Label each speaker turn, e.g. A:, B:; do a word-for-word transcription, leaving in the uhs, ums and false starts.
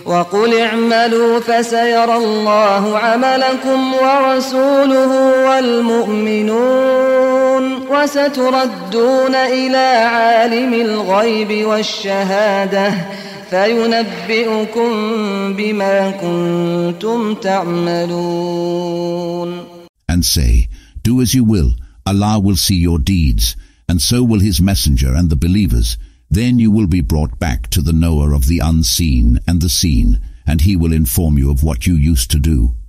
A: وقل اعملوا فسيرى الله عملكم ورسوله والمؤمنون وستردون إلى عالم الغيب والشهادة فينبئكم بما كنتم تعملون.
B: And say, do as you will, Allah will see your deeds, and so will His Messenger and the believers. Then you will be brought back to the knower of the unseen and the seen, and he will inform you of what you used to do.